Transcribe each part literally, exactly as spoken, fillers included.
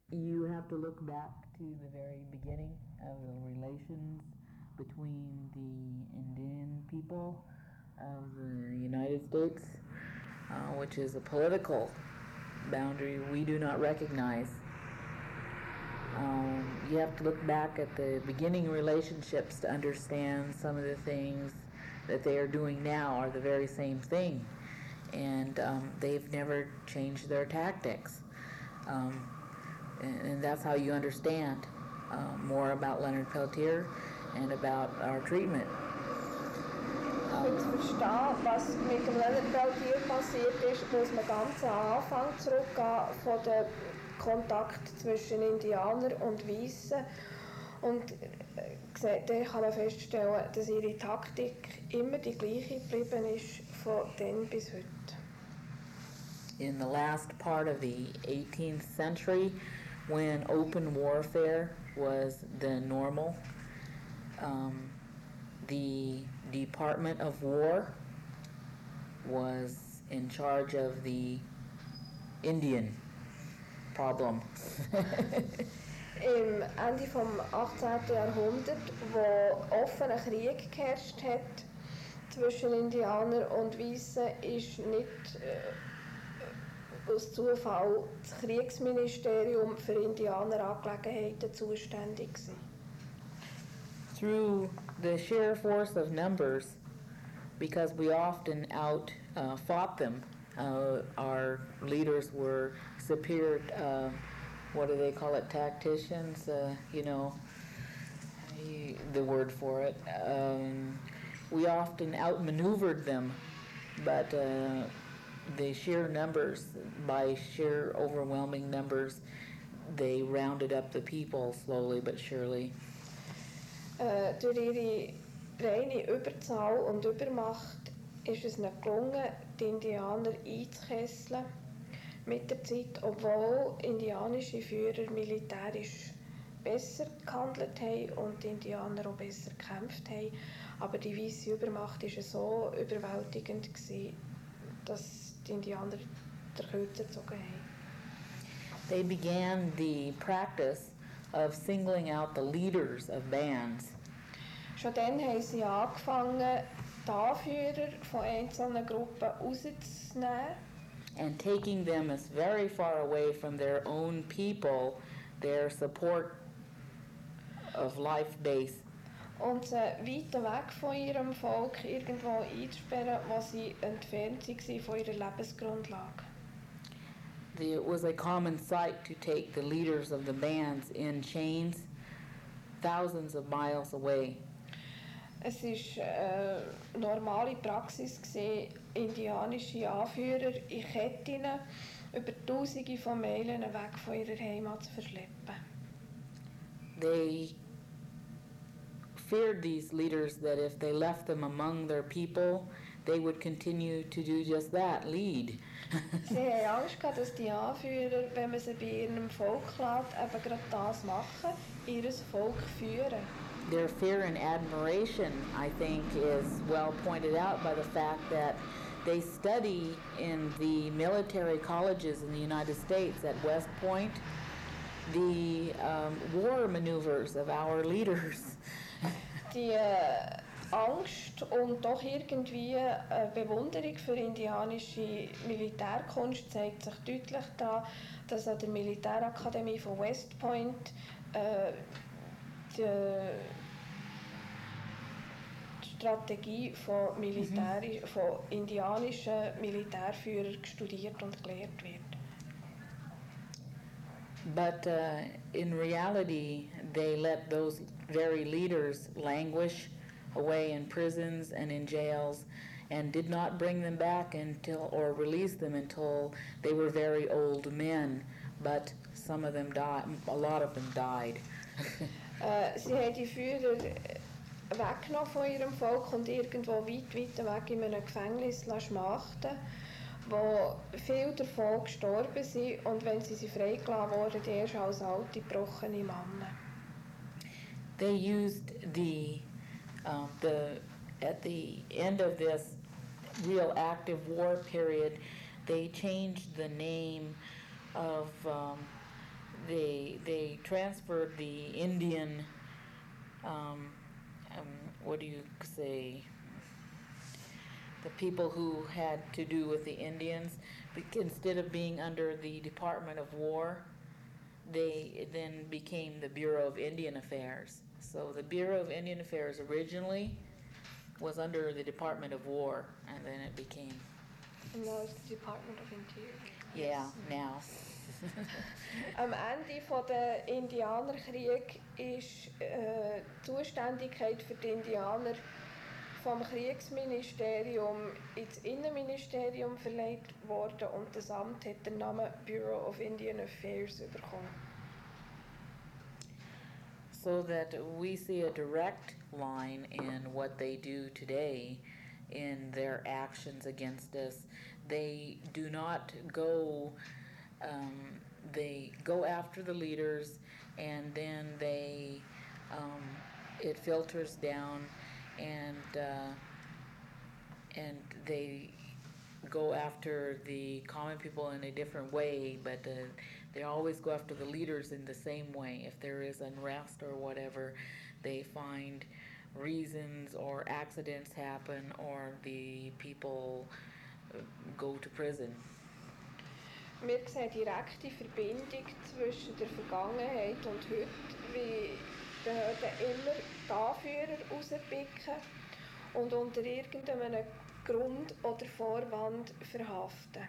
You have to look back to the very beginning of the relations between the Indian people of the United States, uh, which is a political boundary we do not recognize. Um, you have to look back at the beginning relationships to understand some of the things that they are doing now are the very same thing, and um, they've never changed their tactics. Um, and, and that's how you understand uh, more about Leonard Peltier and about our treatment. Um, zu verstehen, was mit dem Leonard Peltier passiert ist, muss man ganz am Anfang zurückgehen von dem Kontakt zwischen Indianern und Weißen. Und äh, da kann man feststellen, dass ihre Taktik immer die gleiche geblieben ist von dann bis heute. In the last part of the eighteenth century, when open warfare was the normal, um, the Department of War was in charge of the Indian problem. Im Ende vom achtzehnten Jahrhundert, wo offener Krieg geherrscht hat zwischen Indianern und Weißen, ist nicht äh, aus Zufall das Kriegsministerium für Indianerangelegenheiten zuständig gewesen. Through the sheer force of numbers, because we often out uh, fought them, uh, our leaders were superior, uh, what do they call it, tacticians, uh, you know, the word for it. Um, we often outmaneuvered them, but uh, the sheer numbers, by sheer overwhelming numbers, they rounded up the people slowly but surely. Äh, durch ihre reine Überzahl und Übermacht ist es ihnen gelungen, die Indianer einzukesseln mit der Zeit, obwohl indianische Führer militärisch besser gehandelt haben und die Indianer auch besser gekämpft haben. Aber die weisse Übermacht war so überwältigend gewesen, dass die Indianer den Kürzer gezogen haben. They began the practice of singling out the leaders of bands. Schon dann haben sie angefangen, die Anführer von einzelnen Gruppen rauszunehmen. And taking them as very far away from their own people, their support of life base. Und sie weiter weg von ihrem Volk irgendwo einzusperren, wo sie entfernt waren von ihrer Lebensgrundlage. It was a common sight to take the leaders of the bands in chains thousands of miles away. Es war äh, normale Praxis gewesen, indianische Anführer in Ketten über Tausende von Meilen weg von ihrer Heimat zu verschleppen. They feared these leaders that if they left them among their people, they would continue to do just that, lead. Sie haben Angst gehabt, dass die Anführer, wenn man sie bei ihrem Volk lässt, eben gerade das machen, ihr Volk führen. Their fear and admiration, I think, is well pointed out by the fact that they study in the military colleges in the United States at West Point the um, war maneuvers of our leaders. Die äh, Angst und doch irgendwie eine Bewunderung für indianische Militärkunst zeigt sich deutlich daran, dass an der Militärakademie von West Point äh, die Strategie von, militärisch, mhm. von indianischen Militärführern studiert und gelehrt wird. But uh, in reality, they let those very leaders languish away in prisons and in jails, and did not bring them back until, or release them until they were very old men. But some of them died. A lot of them died. äh, sie haben die Führer weggenommen von ihrem Volk und irgendwo weit, weit weg in einem Gefängnis schmachten, wo viele davon gestorben sind und wenn sie sie freigelassen wurden, die erst als alte, gebrochene Männer. They used the, uh, the, at the end of this real active war period, they changed the name of um, they they transferred the Indian, um, um, what do you say, the people who had to do with the Indians, bec- instead of being under the Department of War, they then became the Bureau of Indian Affairs. So the Bureau of Indian Affairs originally was under the Department of War, and then it became, And now is the Department of Interior. yeah, now. Am Ende von der Indianerkrieg ist äh, die Zuständigkeit für die Indianer vom Kriegsministerium ins Innenministerium verlegt worden und das Amt hat den Namen Bureau of Indian Affairs bekommen. So that we see a direct line in what they do today in their actions against us. They do not go, um, they go after the leaders, and then they, um, it filters down, and uh, and they go after the common people in a different way, but uh, they always go after the leaders in the same way. If there is unrest or whatever, they find reasons or accidents happen or the people uh, go to prison. Wir sehen direkte Verbindung zwischen der Vergangenheit und heute, wie die Behörden immer die Anführer rauspicken und unter irgendeinem Grund oder Vorwand verhaften.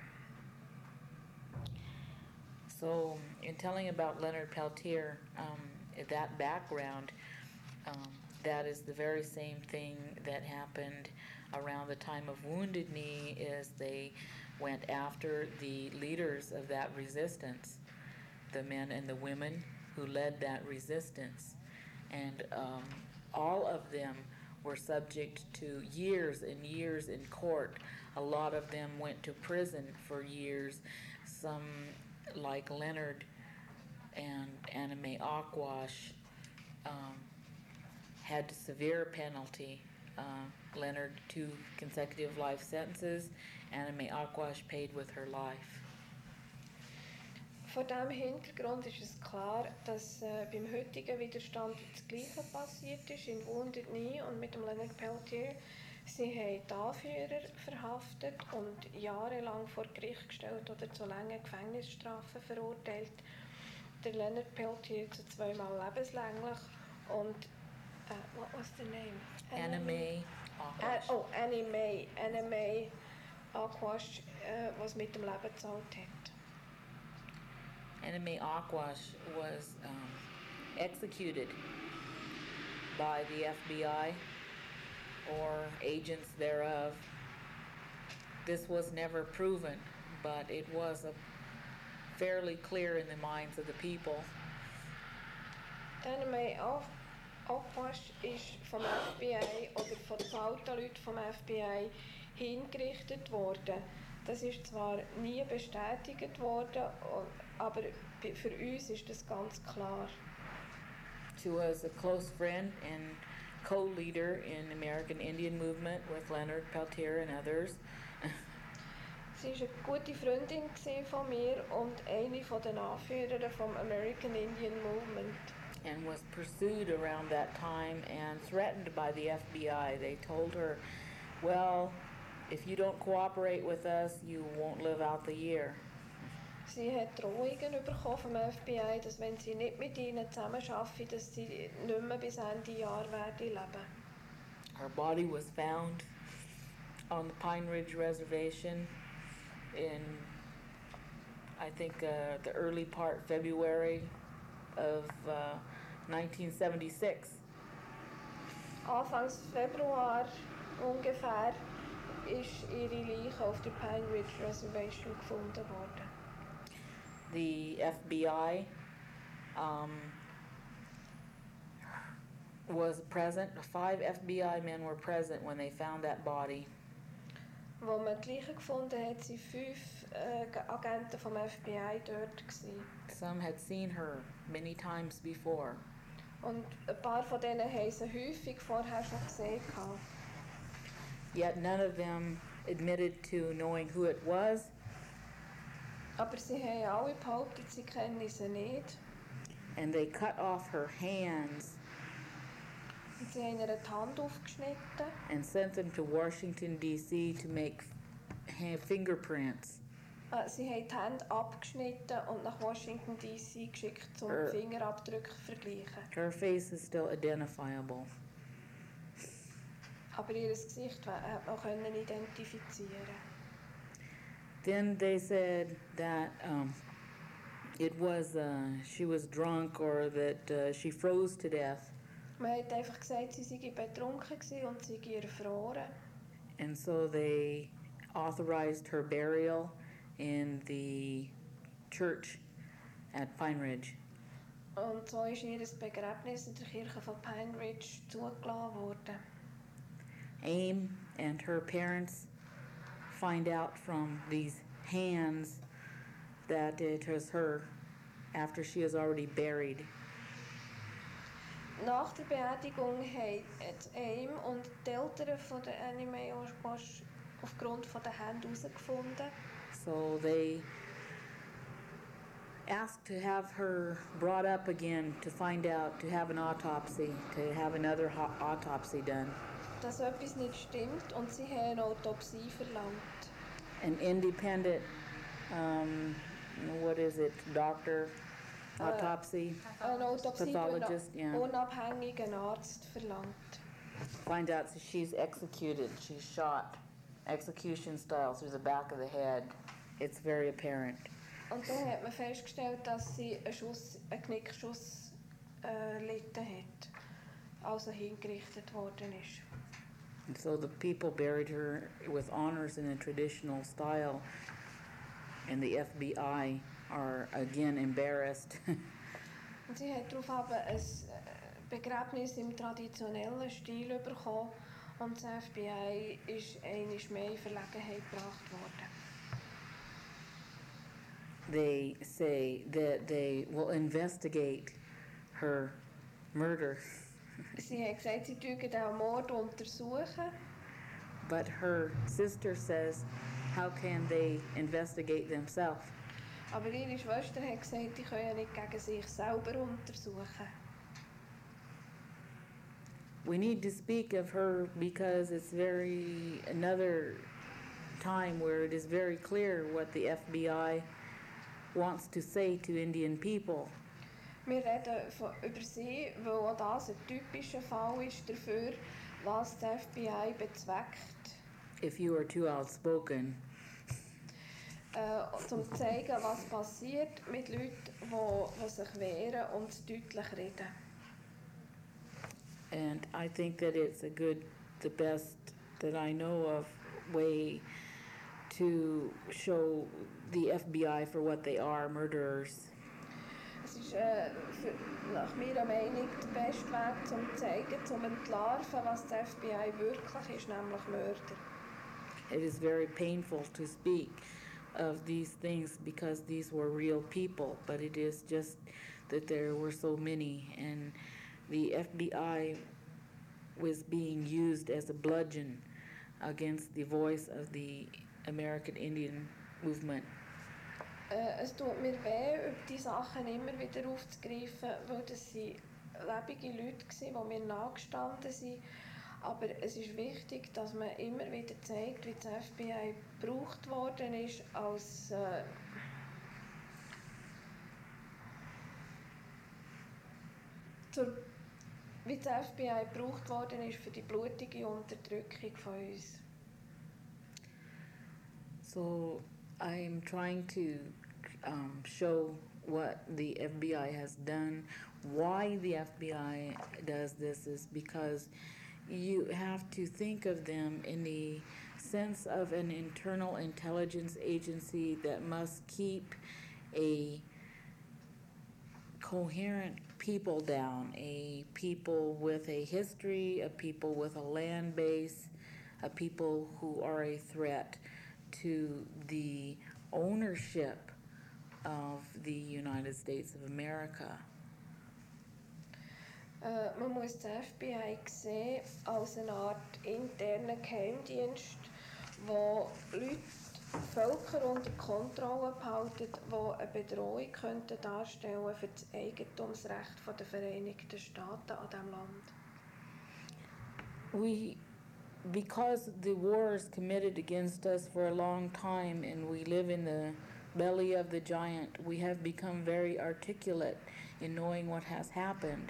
So, in telling about Leonard Peltier, um, that background, um, that is the very same thing that happened around the time of Wounded Knee, is they went after the leaders of that resistance, the men and the women who led that resistance. And um, all of them were subject to years and years in court. A lot of them went to prison for years. Some, like Leonard and Anna Mae Aquash, um, had severe penalty. Uh, Leonard, two consecutive life sentences. Anna Mae Aquash paid with her life. Vor diesem Hintergrund ist es klar, dass äh, beim heutigen Widerstand das Gleiche passiert ist in Wounded Knee und mit dem Leonard Peltier. Sie haben die Anführer verhaftet und jahrelang vor Gericht gestellt oder zu langen Gefängnisstrafen verurteilt. Der Leonard Peltier zu zweimal lebenslänglich und äh, what was the name? Anna Mae Aquash. Uh, oh, Annie Mae. Anna Mae Aquash, äh, was mit dem Leben gezahlt hat. Anna Mae Aquash was um, executed by the F B I or agents thereof. This was never proven, but it was a fairly clear in the minds of the people. Anna Mae Aquash ist vom F B I oder von den Leuten vom F B I hingerichtet worden. Das ist zwar nie bestätigt worden, aber für uns ist das ganz klar. She was a close friend and co-leader in the American Indian movement with Leonard Peltier and others. Sie war eine gute Freundin von mir und eine von den Anführern vom American Indian Movement. And was pursued around that time and threatened by the F B I. They told her, well, if you don't cooperate with us, you won't live out the year. Sie hat Drohungen bekommen vom F B I, dass wenn sie nicht mit ihnen zusammenarbeiten, dass sie nicht mehr bis Ende Jahr werden leben. Her body was found on the Pine Ridge Reservation in, I think, uh, the early part February of uh, nineteen seventy-six. Anfangs Februar ungefähr ist ihre Leiche auf der Pine Ridge Reservation gefunden worden. The F B I um, was present. Five F B I men were present when they found that body. Wo man die Leiche gefunden hat, waren fünf äh, Agenten vom F B I dort gewesen. Some had seen her many times before. Und ein paar von denen haben sie häufig vorher schon gesehen. Yet none of them admitted to knowing who it was. Aber sie haben alle behauptet, sie kennen sie nicht. and they cut off her hands Und sie haben ihr die Hand aufgeschnitten and sent them to Washington, D C to make ha- fingerprints. Äh, Sie haben die Hände abgeschnitten und nach Washington D C geschickt, um Äh. die Fingerabdrücke zu vergleichen. Her face is still identifiable. Aber ihr Gesicht wa- hat man können identifizieren. Then they said that um, it was uh, she was drunk or that uh, she froze to death, Man hat einfach gesagt, sie sei betrunken gewesen und sie sei erfroren. and so they authorized her burial in the church at Pine Ridge. Und so ist ihr Begräbnis in der Kirche von Pine Ridge zugelassen worden. AIM and her parents find out from these hands that it was her after she is already buried. Nach der Beerdigung haben jetzt AIM und die Eltern von der Anime Oshkosh aufgrund von der Hände herausgefunden. So they asked to have her brought up again to find out, to have an autopsy, to have another ho- autopsy done. Dass etwas nicht stimmt und sie haben eine Autopsie verlangt. An independent, um, what is it, doctor, autopsy, Eine Autopsie Pathologist, durch ja. einen unabhängigen Arzt verlangt. find out that she's executed, she's shot, execution style through the back of the head. It's very apparent. Und dann hat man festgestellt, dass sie einen, Schuss, einen Knickschuss äh, erlitten hat, also hingerichtet worden ist. And so the people buried her with honors in a traditional style, and the F B I are again embarrassed. Und sie hat darauf ein Begräbnis im traditionellen Stil bekommen und das F B I ist einmal mehr in Verlegenheit gebracht worden. They say that they will investigate her murder, Sie hat gesagt, sie dürfen den Mord untersuchen, but her sister says, how can they investigate themselves? aber ihre Schwester hat gesagt, sie können ja nicht gegen sich selber untersuchen. We need to speak of her because it's very another time where it is very clear what the F B I wants to say to Indian people. Wir reden von, über sie, weil auch das ein typischer Fall ist dafür, was das F B I bezweckt, If you are too outspoken, äh, um zu zeigen, was passiert mit Leuten, die, die sich wehren und deutlich reden. and I think that it's a good, the best that I know of way to show the F B I for what they are, murderers. Es ist äh, für, nach meiner Meinung der beste Weg, um zu zeigen, um zu entlarven, was das F B I wirklich ist, nämlich Mörder. It is very painful to speak of these things because these were real people, but it is just that there were so many, and the F B I was being used as a bludgeon against the voice of the American Indian movement. Äh, es tut mir weh, über diese Sachen immer wieder aufzugreifen, weil das sind lebende Leute waren, die mir nahegestanden sind. Aber es ist wichtig, dass man immer wieder zeigt, wie das F B I gebraucht worden ist als äh, zur, wie das F B I gebraucht worden ist für die blutige Unterdrückung von uns. So I'm trying to um, show what the F B I has done. Why the F B I does this is because you have to think of them in the sense of an internal intelligence agency that must keep a coherent people down, a people with a history, a people with a land base, a people who are a threat to the ownership of the United States of America. Äh, man muss das F B I sehen als eine Art internen Geheimdienst, wo Leute Völker unter Kontrolle behalten, die eine Bedrohung könnten darstellen für das Eigentumsrecht der Vereinigten Staaten an diesem Land. We, because the war is committed against us for a long time and we live in the belly of the giant, we have become very articulate in knowing what has happened.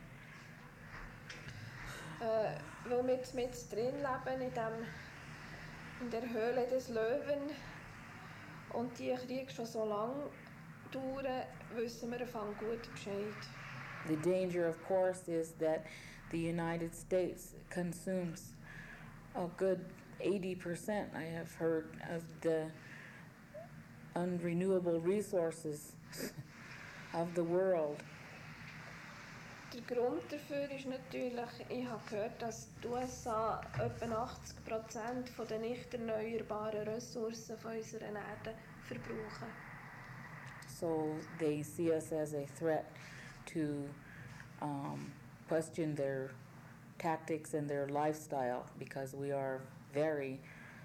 Äh, weil wir jetzt mit drin leben, in, dem, in der Höhle des Löwen und die Kriege schon so lange dauern, wissen wir von gut Bescheid. The danger, of course, is that the United States consumes a good eighty percent, I have heard, of the unrenewable resources of the world. Der Grund dafür ist natürlich, ich habe gehört, dass die U S A etwa achtzig Prozent der nicht erneuerbaren Ressourcen von unserer Erde verbrauchen. So they see us as a threat to um, question their tactics and their lifestyle because we are very,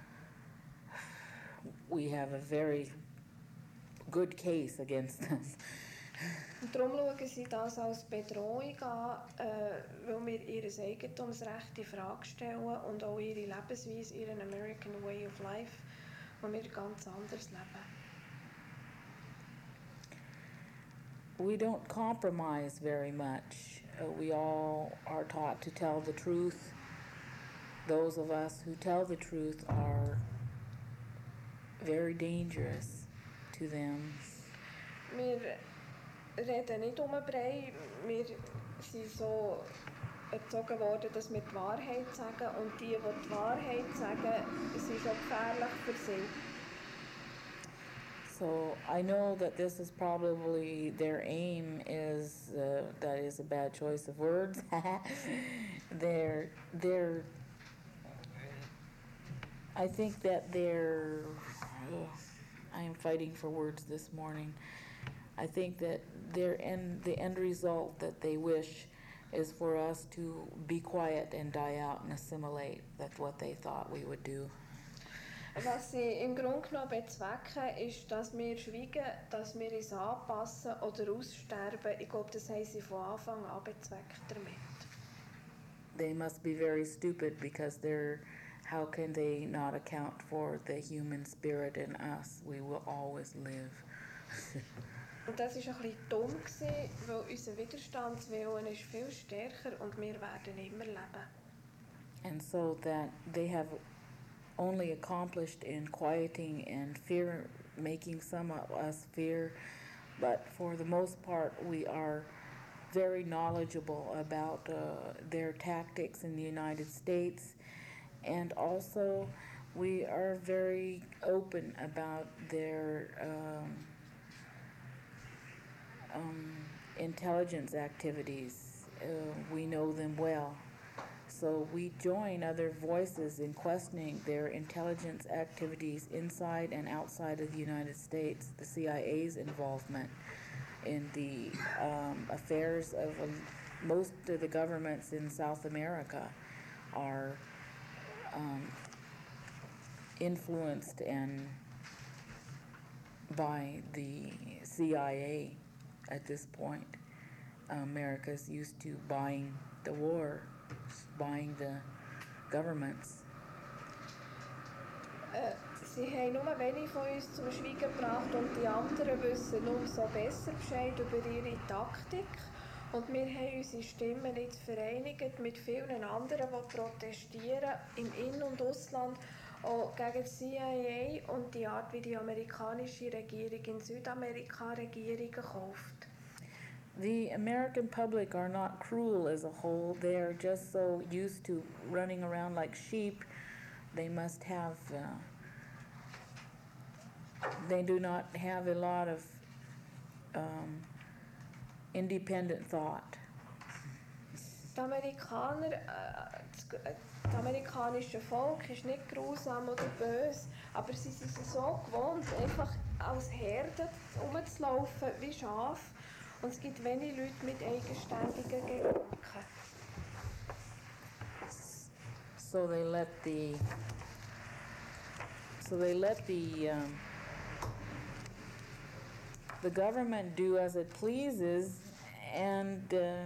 we have a very good case against us. Und darum schauen sie das als Bedrohung an, äh, weil wir ihr Eigentumsrecht in Frage stellen und auch ihre Lebensweise, ihren American Way of Life, wo wir ganz anders leben. We don't compromise very much. Uh, we all are taught to tell the truth. Those of us who tell the truth are very dangerous to them. Wir reden nicht um den Brei, wir sind so erzogen worden, dass wir die Wahrheit sagen und die, die die Wahrheit sagen, sind schon gefährlich für sie. So I know that this is probably their aim is, uh, that is a bad choice of words. they're, they're, I think that they're, oh, I am fighting for words this morning. I think that their end, the end result that they wish is for us to be quiet and die out and assimilate. That's what they thought we would do. Was sie im Grunde genommen bezwecken, ist, dass wir schweigen, dass wir uns anpassen oder aussterben. Ich glaube, das haben sie von Anfang an bezweckt damit. They must be very stupid because they're, how can they not account for the human spirit in us? We will always live. Und das war ein bisschen dumm, gewesen, weil unser Widerstandswillen ist viel stärker und wir werden immer leben. And so that they have only accomplished in quieting and fear, making some of us fear, but for the most part we are very knowledgeable about uh, their tactics in the United States, and also we are very open about their um, um, intelligence activities. Uh, we know them well. So we join other voices in questioning their intelligence activities inside and outside of the United States, the C I A's involvement in the um, affairs of um, most of the governments in South America are um, influenced and by the C I A at this point. America's used to buying the war, buying the governments. Äh, sie haben nur wenig von uns zum Schweigen gebracht und die anderen wissen umso besser Bescheid über ihre Taktik. Und wir haben unsere Stimmen jetzt vereinigt mit vielen anderen, die protestieren, im In- und Ausland, auch gegen die C I A und die Art, wie die amerikanische Regierung in Südamerika Regierungen kauft. The American public are not cruel as a whole. They are just so used to running around like sheep. They must have, uh, they do not have a lot of um, independent thought. Die Amerikaner, äh, das, äh, das amerikanische Volk ist nicht grausam oder böse, aber sie sind es so gewohnt, einfach als Herde rumzulaufen wie Schafe. Und es gibt wenige Leute mit eigenständigen Gedanken. So they let the, so they let the um, the government do as it pleases and uh,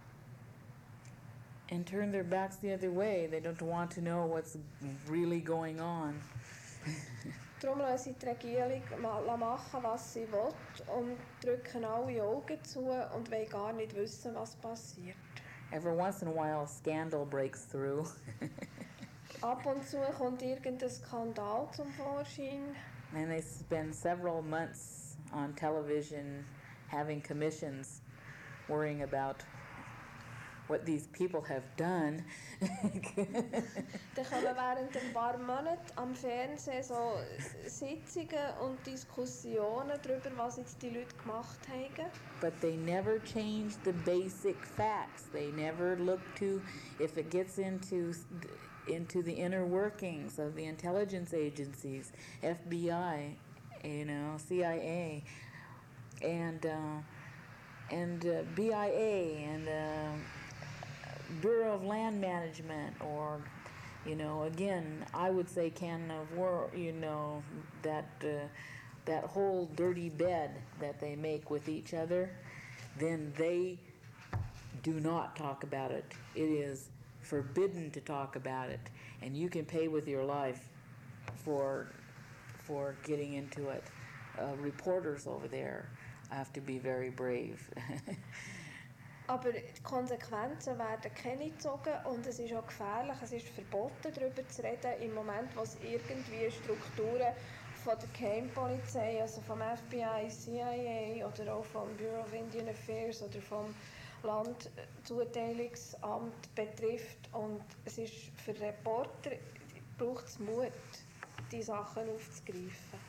and turn their backs the other way. They don't want to know what's really going on. Darum lassen sie die Regierung ma- machen, was sie will und drücken alle Augen zu und wollen gar nicht wissen, was passiert. Every once in a while, a scandal breaks through. Ab und zu kommt irgendein Skandal zum Vorschein. And they spend several months on television having commissions worrying about what these people have done. Dann kommen während ein paar Monaten am Fernsehen so Sitzungen und Diskussionen darüber, was jetzt die Leute gemacht haben. But they never change the basic facts. They never look to, if it gets into into the inner workings of the intelligence agencies, F B I, you know, C I A, and uh, and uh, B I A, and uh, Bureau of Land Management, or, you know, again, I would say Canon of War, you know, that uh, that whole dirty bed that they make with each other, then they do not talk about it. It is forbidden to talk about it, and you can pay with your life for for getting into it. Uh, reporters over there have to be very brave. Aber die Konsequenzen werden keine gezogen und es ist auch gefährlich, es ist verboten, darüber zu reden, im Moment, wo es irgendwie Strukturen von der Geheimpolizei, also vom F B I, C I A oder auch vom Bureau of Indian Affairs oder vom Landzuteilungsamt betrifft. Und es ist für Reporter, braucht es Mut, die Sachen aufzugreifen.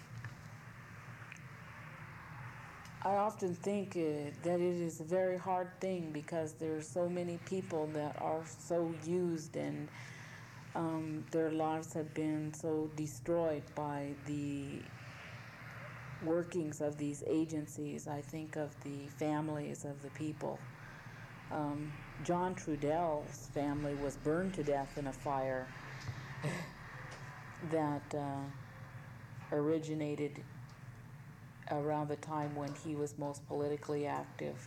I often think uh, that it is a very hard thing because there are so many people that are so used, and um, their lives have been so destroyed by the workings of these agencies. I think of the families of the people. Um, John Trudell's family was burned to death in a fire that uh, originated around the time when he was most politically active.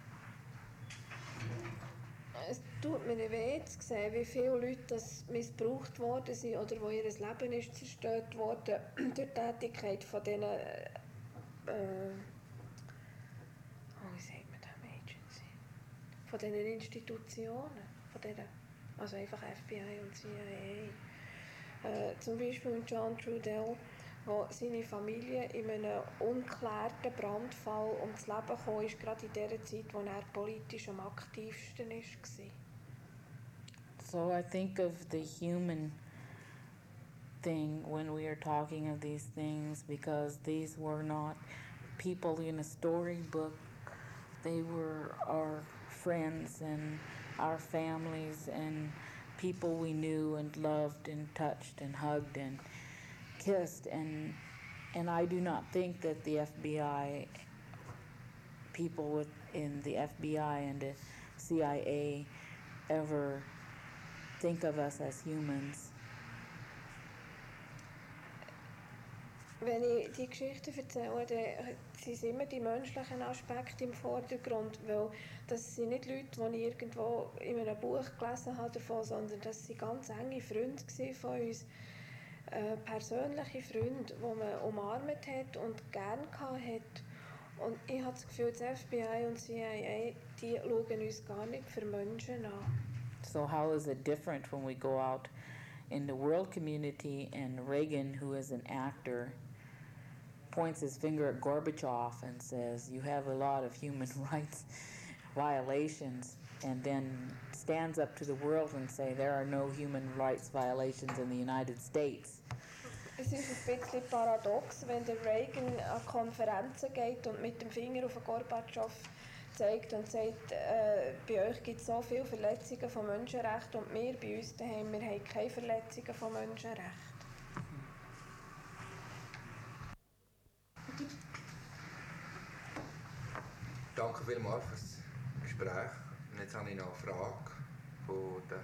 Es tut mir weh zu sehen, wie viele Leute das missbraucht worden sind oder wo ihr Leben ist zerstört worden durch die Tätigkeit von diesen, äh, äh, oh, wie sagt man das, Agency? Von diesen Institutionen, von diesen, also einfach F B I und C I A. Äh, zum Beispiel John Trudell, wo seine Familie in einem ungeklärten Brandfall ums Leben kam, ist gerade in der Zeit, wo er politisch am aktivsten war. So I think of the human thing when we are talking of these things, because these were not people in a storybook. They were our friends and our families and people we knew and loved and touched and hugged and kissed, and and I do not think that the F B I people within the F B I and the C I A ever think of us as humans. Wenn ich die Geschichte erzähle, dann sind immer die menschlichen Aspekte im Vordergrund, weil das sind nicht Leute, die ich irgendwo in einem Buch gelesen habe davon, sondern das waren ganz enge Freunde von uns. Äh, persönliche Freunde, die man umarmt hat und gerne hat. Und ich habe das Gefühl, das F B I und C I A, die schauen uns gar nicht für Menschen an. So how is it different when we go out in the world community and Reagan, who is an actor, points his finger at Gorbachev and says, you have a lot of human rights violations, and then stands up to the world and say there are no human rights violations in the United States. Es ist ein bisschen paradox, wenn der Reagan an Konferenzen geht und mit dem Finger auf Gorbatschow zeigt und sagt, äh, bei euch gibt es so viele Verletzungen von Menschenrechten und wir bei uns daheim, wir haben keine Verletzungen von Menschenrechten. Danke vielmals für das Gespräch. Und jetzt habe ich noch eine Frage von den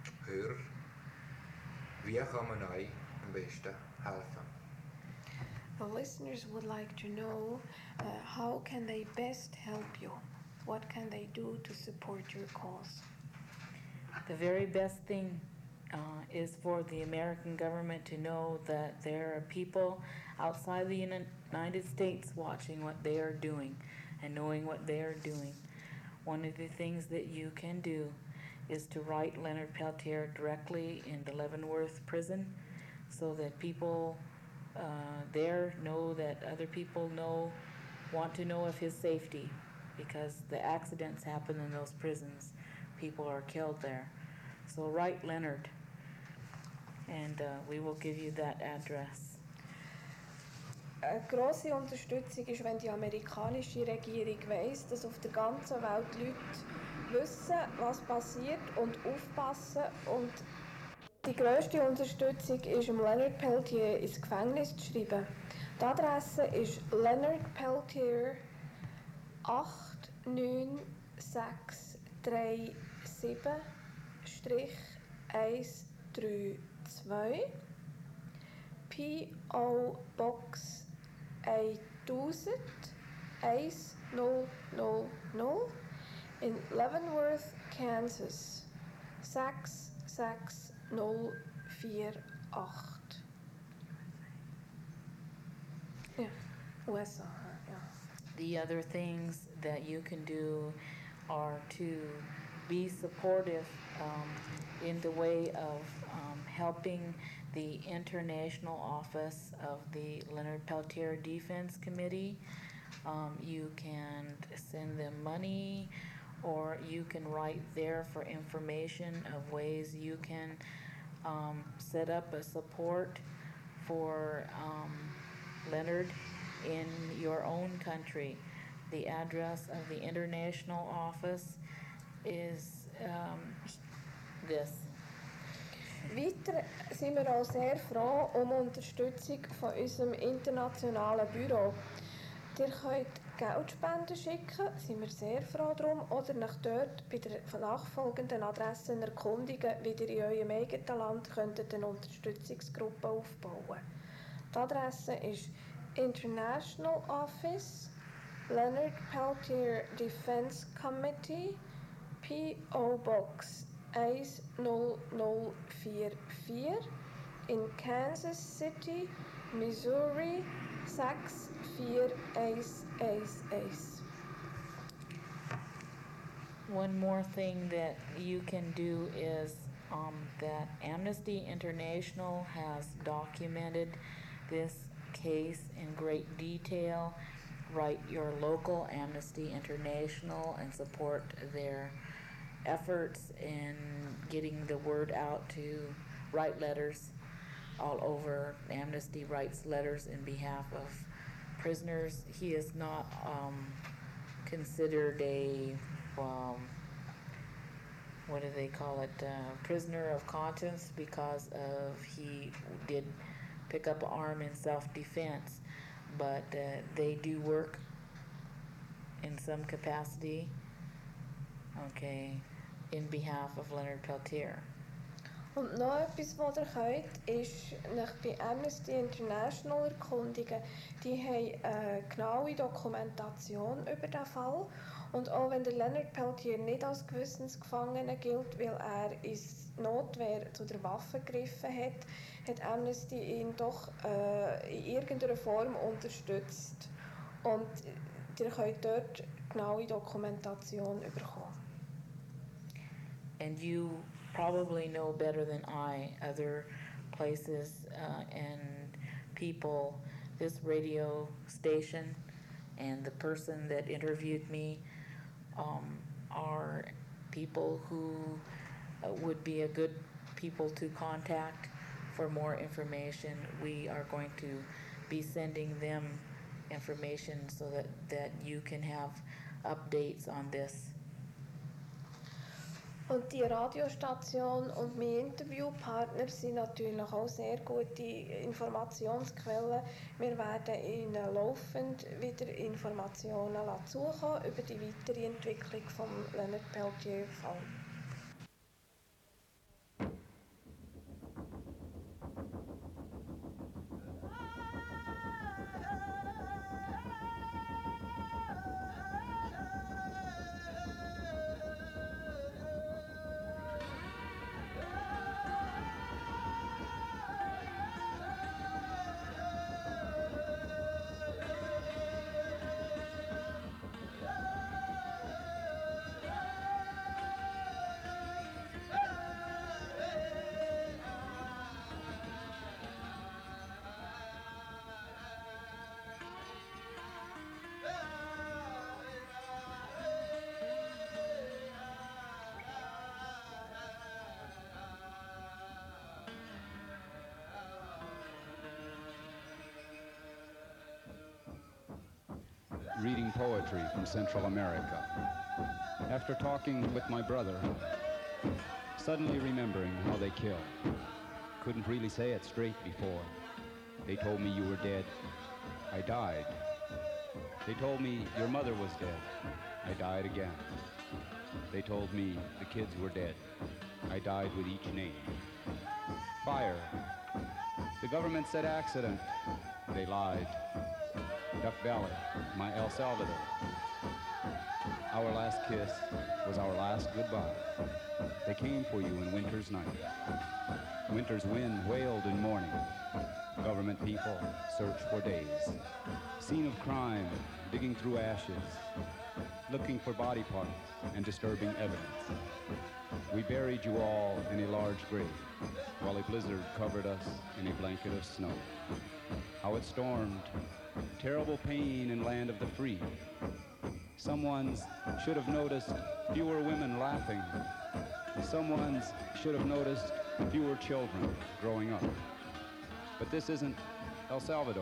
Hörern. Wie kann man euch am besten helfen? The listeners would like to know uh, how can they best help you? What can they do to support your cause? The very best thing uh, is for the American government to know that there are people outside the Uni- United States watching what they are doing and knowing what they are doing. One of the things that you can do is to write Leonard Peltier directly in the Leavenworth prison so that people uh, there know that other people know, want to know of his safety, because the accidents happen in those prisons. People are killed there. So write Leonard, and uh, we will give you that address. Eine grosse Unterstützung ist, wenn die amerikanische Regierung weiss, dass auf der ganzen Welt Leute wissen, was passiert und aufpassen. Und die grösste Unterstützung ist, um Leonard Peltier ins Gefängnis zu schreiben. Die Adresse ist Leonard Peltier acht neun sechs drei sieben eins drei zwei P O Box tausend eintausend in Leavenworth, Kansas sechs sechs null vier acht. Ja, U S A, ja. The other things that you can do are to be supportive um, in the way of um, helping the International Office of the Leonard Peltier Defense Committee. Um, you can send them money, or you can write there for information of ways you can um, set up a support for um, Leonard in your own country. The address of the international office is um, this. Weiter sind wir auch sehr froh um Unterstützung von unserem internationalen Büro. Ihr könnt Geldspenden schicken, sind wir sehr froh darum, oder nach dort bei der nachfolgenden Adressen erkundigen, wie ihr in eurem eigenen Land könntet eine Unterstützungsgruppe aufbauen könnt. Die Adresse ist International Office, Leonard Peltier Defense Committee, P O Box eins null null vier vier in Kansas City, Missouri sechs vier eins eins eins. One more thing that you can do is um, that Amnesty International has documented this case in great detail. Write your local Amnesty International and support their efforts in getting the word out to write letters all over. Amnesty writes letters in behalf of prisoners. He is not um, considered a, um, what do they call it, uh, prisoner of conscience, because of he did pick up an arm in self-defense. But uh, they do work in some capacity, okay, in behalf of Leonard Peltier. Und noch etwas, was ihr könnt, ist nach bei Amnesty International erkundigen. Die haben eine genaue Dokumentation über den Fall. Und auch wenn der Leonard Peltier nicht als Gewissensgefangener gilt, weil er ins Notwehr zu der Waffe gegriffen hat, hat Amnesty ihn doch äh, in irgendeiner Form unterstützt. Und ihr könnt dort genaue Dokumentation bekommen. And you probably know better than I other places uh, and people. This radio station and the person that interviewed me um, are people who uh, would be a good people to contact for more information. We are going to be sending them information so that, that you can have updates on this. Und die Radiostation und mein Interviewpartner sind natürlich auch sehr gute Informationsquellen. Wir werden Ihnen laufend wieder Informationen zukommen über die weitere Entwicklung des Leonard Peltier-Fall. country from Central America. After talking with my brother, suddenly remembering how they kill. Couldn't really say it straight before. They told me you were dead. I died. They told me your mother was dead. I died again. They told me the kids were dead. I died with each name. Fire. The government said accident. They lied. Duck Valley, my El Salvador. Our last kiss was our last goodbye. They came for you in winter's night. Winter's wind wailed in morning. Government people searched for days. Scene of crime, digging through ashes, looking for body parts and disturbing evidence. We buried you all in a large grave, while a blizzard covered us in a blanket of snow. How it stormed, terrible pain in land of the free. Someone's should have noticed fewer women laughing. Someone's should have noticed fewer children growing up. But this isn't El Salvador.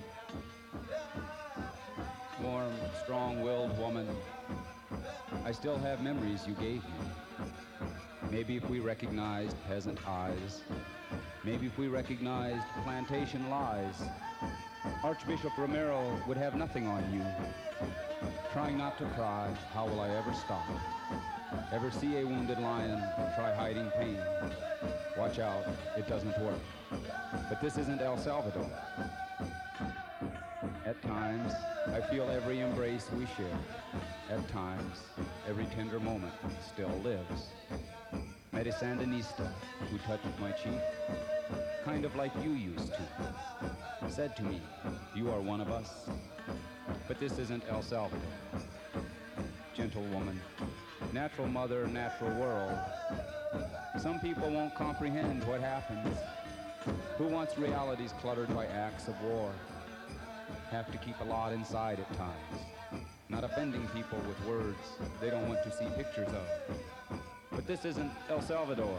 Warm, strong-willed woman, I still have memories you gave me. Maybe if we recognized peasant eyes, maybe if we recognized plantation lies, Archbishop Romero would have nothing on you. Trying not to cry, how will I ever stop? Ever see a wounded lion try hiding pain? Watch out, it doesn't work. But this isn't El Salvador. At times, I feel every embrace we share. At times, every tender moment still lives. Met a Sandinista who touched my cheek, kind of like you used to. Said to me, you are one of us. But this isn't El Salvador. Gentle woman, natural mother, natural world. Some people won't comprehend what happens. Who wants realities cluttered by acts of war? Have to keep a lot inside at times. Not offending people with words they don't want to see pictures of. But this isn't El Salvador.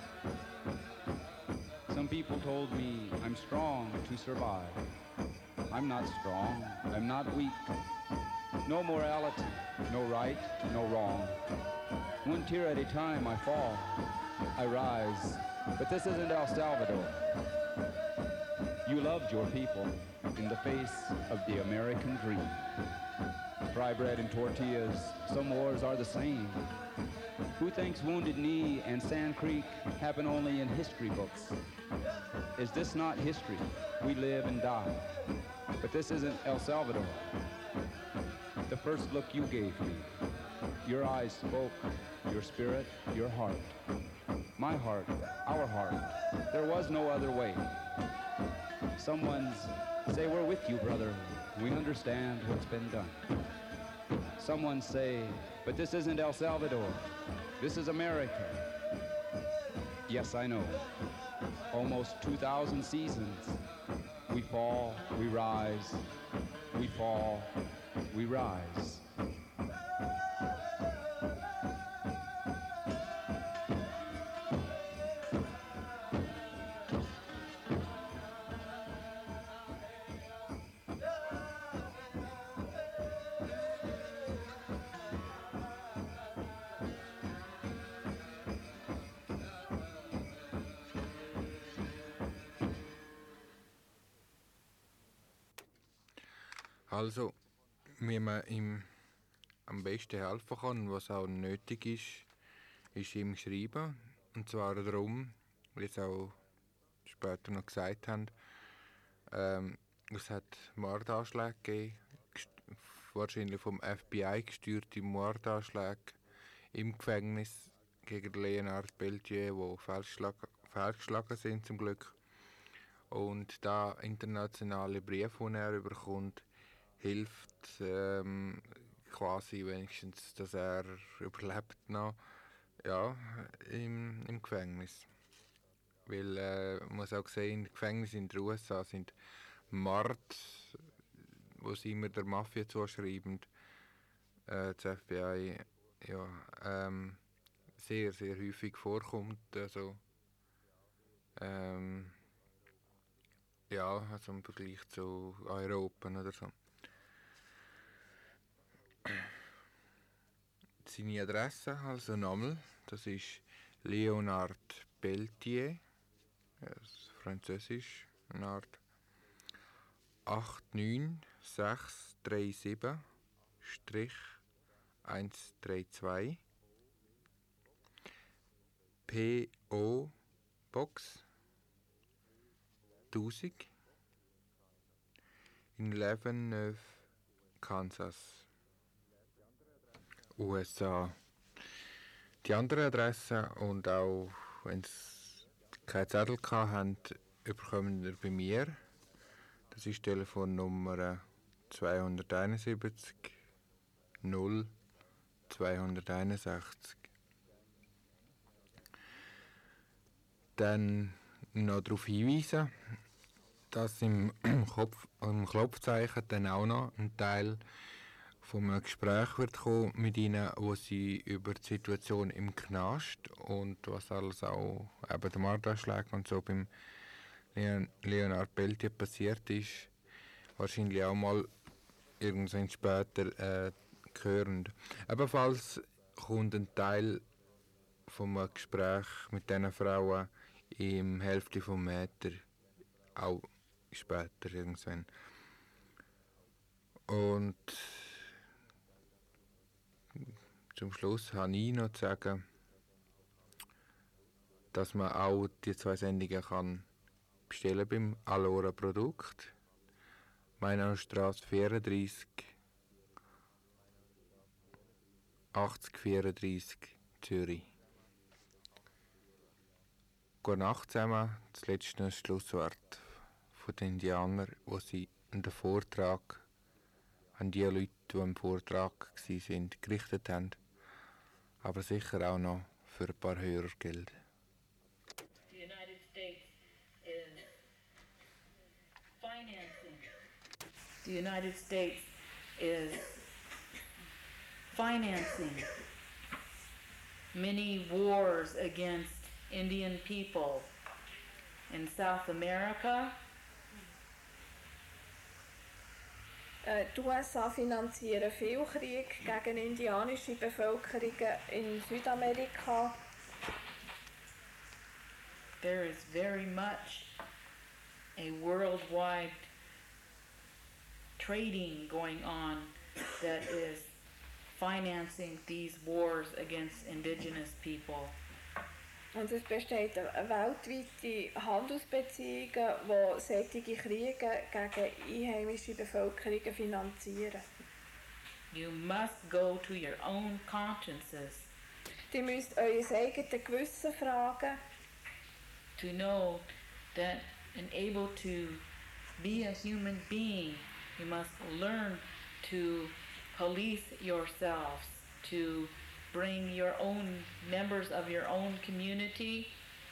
Some people told me I'm strong to survive. I'm not strong, I'm not weak. No morality, no right, no wrong. One tear at a time I fall, I rise. But this isn't El Salvador. You loved your people in the face of the American dream. Fry bread and tortillas, some wars are the same. Who thinks Wounded Knee and Sand Creek happen only in history books? Is this not history? We live and die. But this isn't El Salvador. The first look you gave me, your eyes spoke, your spirit, your heart. My heart, our heart, there was no other way. Someone's say, we're with you, brother. We understand what's been done. Someone say, but this isn't El Salvador. This is America. Yes, I know. Almost two thousand seasons. We fall, we rise. We fall, we rise. Also, wie man ihm am besten helfen kann, was auch nötig ist, ist ihm schreiben. Und zwar darum, wie es auch später noch gesagt haben, ähm, es hat Mordanschläge gegeben, gest- wahrscheinlich vom F B I gesteuerte Mordanschläge im Gefängnis gegen Leonard Peltier, die fehlgeschlagen sind zum Glück. Und der internationale Brief, den er bekommt, hilft ähm, quasi wenigstens, dass er überlebt noch, ja, im, im Gefängnis. Weil äh, man muss auch sehen, die Gefängnisse in den U S A sind Mord, wo sie immer der Mafia zuschreiben, äh, das F B I, ja, ähm, sehr, sehr häufig vorkommt. Also, ähm, ja, also im Vergleich zu Europa oder so. seine Adresse, also nochmal. Das ist Leonard Pelletier, das ist französisch, eine Art acht neun sechs drei sieben eins drei zwei. P O Box tausend in Leavenworth, Kansas, U S A. Die andere Adresse und auch wenn Sie keinen Zettel hatten, bekommen ihr bei mir. Das ist Telefonnummer zweihunderteinundsiebzig null zweihunderteinundsechzig. Dann noch darauf hinweisen, dass im, Kopf, im Klopfzeichen dann auch noch ein Teil von einem Gespräch wird kommen mit ihnen, wo sie über die Situation im Knast und was alles auch eben der Mordanschlag und so beim Leon, Leonard Pelletier passiert ist, wahrscheinlich auch mal irgendwann später äh, hören. Ebenfalls kommt ein Teil vom Gespräch mit diesen Frauen im Hälfte vom Meter auch später irgendwann. Und zum Schluss habe ich noch zu sagen, dass man auch die zwei Sendungen kann bestellen beim Alora Produkt. Meinaustrasse vierunddreißig achtzig vierunddreißig Zürich. Gute Nacht zusammen. Das letzte Schlusswort von den Indianern, wo sie an den Vortrag, an die Leute, die im Vortrag waren, gerichtet haben. Aber sicher auch noch für ein paar Hörer gilt. The United States is financing. The United States is financing many wars against Indian people in South America. Äh, Die U S A finanzieren viel Krieg gegen indianische Bevölkerungen in Südamerika. There is very much a worldwide trading going on that is financing these wars against indigenous people. Und es besteht eine weltweite Handelsbeziehungen, die solche Kriege gegen einheimische Bevölkerungen finanzieren. You must go to your own consciences Ihr müsst euer eigenes Gewissen fragen, to know that and able to be a human being, you must learn to police yourselves, to bring your own members of your own community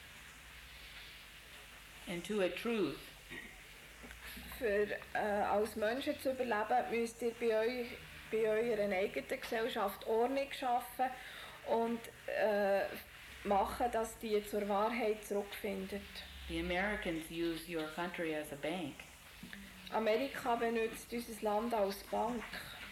into a truth. für äh, als Menschen zu überleben, müsst ihr bei, euch, bei eurer eigenen Gesellschaft Ordnung schaffen und äh, machen, dass die zur Wahrheit zurückfindet. The Americans use your country as a bank. Amerika benutzt unser Land als Bank.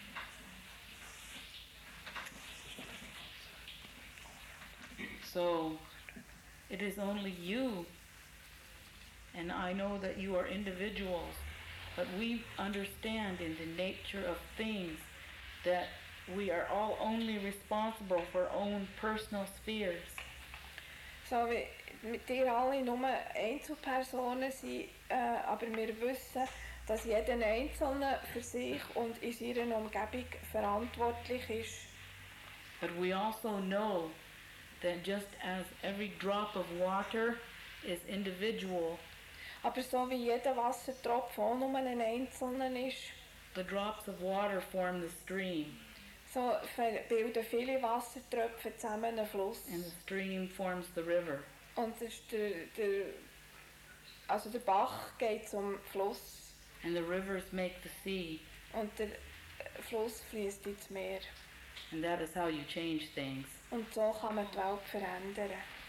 So it is only you, and I know that you are individuals, but we understand in the nature of things that we are all only responsible for our own personal spheres. So wie mit ihr alle nur Einzelpersonen sind, äh, aber wir wissen, dass jeder Einzelne für sich und in seiner Umgebung verantwortlich ist. But we also know that just as every drop of water is individual, Aber so wie jeder Wassertropfen auch nur ein einzelner ist, the drops of water form the stream, so ver- bilden viele Wassertröpfe zusammen einen Fluss. and the stream forms the river. Und das ist der, der, also der Bach geht zum Fluss And the rivers make the sea, und der Fluss fließt ins Meer. and that is how you change things. Und so kann man die Welt verändern.